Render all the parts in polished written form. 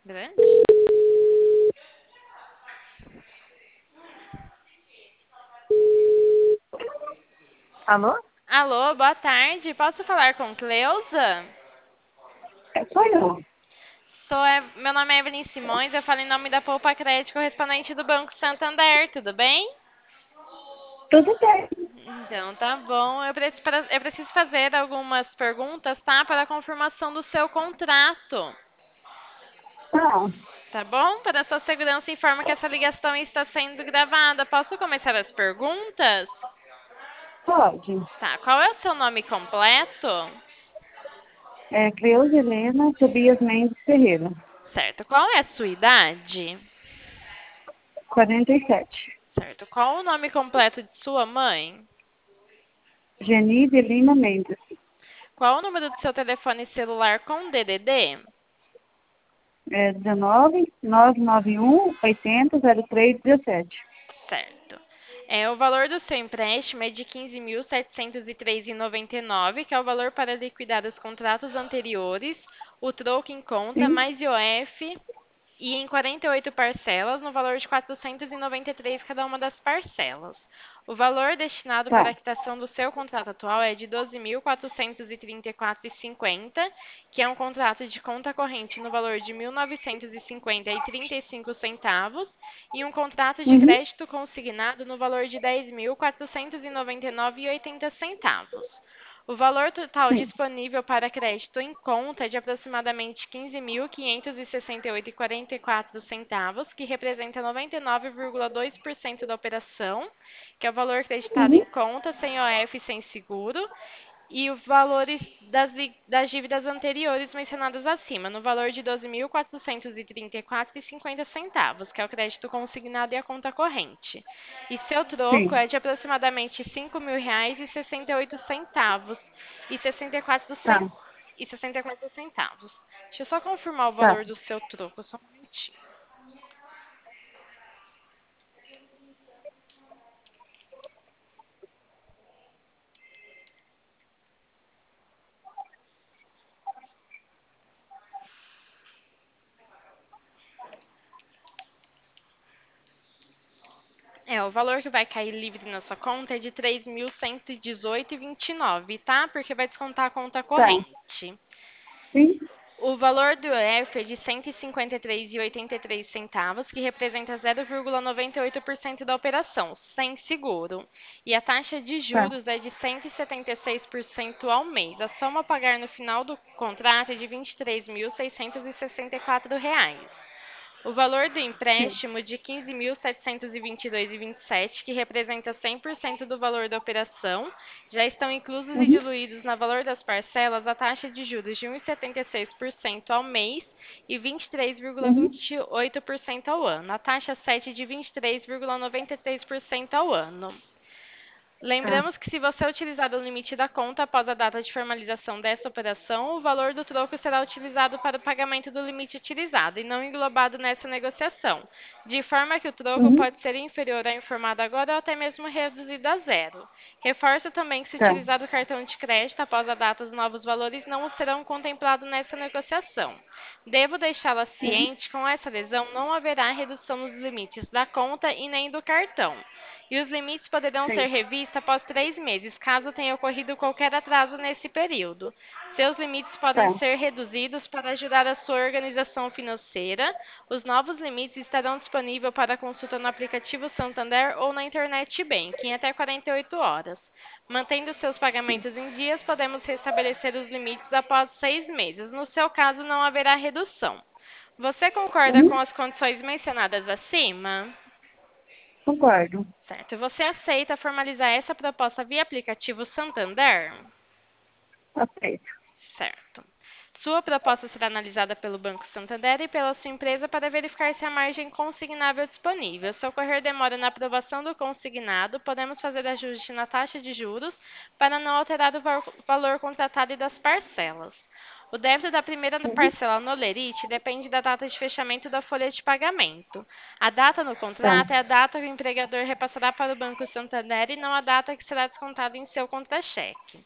Grande? Alô? Alô, boa tarde. Posso falar com Cleusa? Sou eu. Meu nome é Evelyn Simões, eu falo em nome da Poupa Crédito correspondente do Banco Santander, tudo bem? Tudo bem. Então, tá bom. Eu preciso fazer algumas perguntas, tá? Para a confirmação do seu contrato, Tá, tá bom? Para a sua segurança, informo que essa ligação está sendo gravada. Posso começar as perguntas? pode. Tá. Qual é o seu nome completo? Cleusa Helena Tobias Mendes Ferreira, Certo. Qual é a sua idade? 47. Certo. Qual o nome completo de sua mãe? Geni de Lima Mendes. Qual o número do seu telefone celular com DDD? 19 991 80 03 17. Certo. O valor do seu empréstimo é de 15.703,99, que é o valor para liquidar os contratos anteriores, o troco em conta, Sim? mais IOF, e em 48 parcelas, no valor de 493 cada uma das parcelas. O valor destinado para Tá. a quitação do seu contrato atual é de 12.434,50, que é um contrato de conta corrente no valor de 1.950,35 centavos, e um contrato de Uhum. crédito consignado no valor de 10.499,80 centavos. O valor total Sim. disponível para crédito em conta é de aproximadamente 15.568,44 centavos, que representa 99,2% da operação, que é o valor creditado em Uhum. conta, sem OF e sem seguro, e os valores das dívidas anteriores mencionadas acima, no valor de 12.434,50 centavos, que é o crédito consignado e a conta corrente. E seu troco Sim. é de aproximadamente R$ 5.000 e 68 centavos e 64 Tá. centavos. Deixa eu só confirmar o Tá. valor do seu troco, só um minutinho. O valor que vai cair livre na sua conta é de 3.118,29, tá? Porque vai descontar a conta Tá. corrente. Sim? O valor do EF é de 153,83 centavos, que representa 0,98% da operação, sem seguro. E a taxa de Tá. juros é de 176% ao mês. A soma a pagar no final do contrato é de R$ 23.664. O valor do Sim. empréstimo de 15.722,27, que representa 100% do valor da operação, já estão inclusos e Uhum. diluídos na valor das parcelas a taxa de juros de 1,76% ao mês e Uhum. 23,28% ao ano. A taxa 7 de 23,93% ao ano. Tá. Lembramos que se você utilizar o limite da conta após a data de formalização dessa operação, o valor do troco será utilizado para o pagamento do limite utilizado e não englobado nessa negociação, de forma que o troco Uhum. pode ser inferior ao informado agora ou até mesmo reduzido a zero. Reforço também que se Tá. utilizar o cartão de crédito após a data, os novos valores não serão contemplados nessa negociação. Devo deixá-la Uhum. ciente, com essa adesão não haverá redução nos limites da conta e nem do cartão. E os limites poderão ser Sim. revistos após 3 meses, caso tenha ocorrido qualquer atraso nesse período. Seus limites podem Tá. ser reduzidos para ajudar a sua organização financeira. Os novos limites estarão disponíveis para consulta no aplicativo Santander ou na Internet Bank em até 48 horas. Mantendo seus Sim. pagamentos em dias, podemos restabelecer os limites após 6 meses. No seu caso, não haverá redução. Você concorda com Uhum. as condições mencionadas acima? Concordo. Certo. Você aceita formalizar essa proposta via aplicativo Santander? Aceito. Certo. Sua proposta será analisada pelo Banco Santander e pela sua empresa para verificar se há margem consignável disponível. Se ocorrer demora na aprovação do consignado, podemos fazer ajuste na taxa de juros para não alterar o valor contratado e das parcelas. O débito da primeira Uhum. parcela no Lerite depende da data de fechamento da folha de pagamento. A data no Tá. contrato é a data que o empregador repassará para o Banco Santander e não a data que será descontada em seu contra-cheque.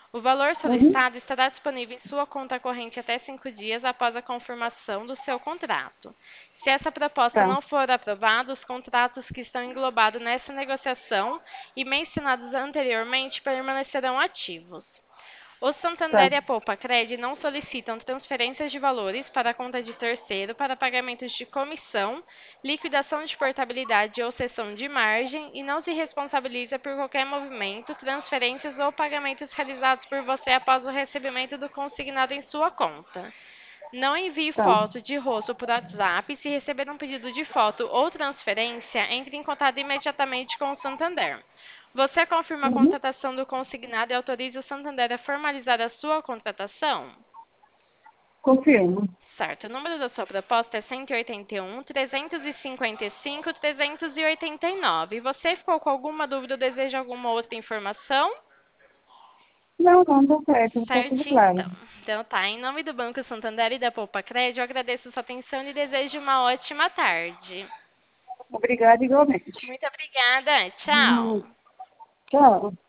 O valor Uhum. solicitado estará disponível em sua conta corrente até 5 dias após a confirmação do seu contrato. Se essa proposta Tá, não for aprovada, os contratos que estão englobados nessa negociação e mencionados anteriormente permanecerão ativos. O tá. Santander e a Poupacred não solicitam transferências de valores para a conta de terceiro para pagamentos de comissão, liquidação de portabilidade ou cessão de margem e não se responsabiliza por qualquer movimento, transferências ou pagamentos realizados por você após o recebimento do consignado em sua conta. Não envie Tá. foto de rosto por WhatsApp. Se receber um pedido de foto ou transferência, entre em contato imediatamente com o Santander. Você confirma a Uhum. contratação do consignado e autoriza o Santander a formalizar a sua contratação? Confirmo. Certo. O número da sua proposta é 181, 355, 389. Você ficou com alguma dúvida ou deseja alguma outra informação? Não, não, tá certo. Tá tudo Certinho, claro. então. Então tá, em nome do Banco Santander e da Poupacred, eu agradeço sua atenção e desejo uma ótima tarde. Obrigada igualmente. Muito obrigada. Tchau. Hum, Tchau.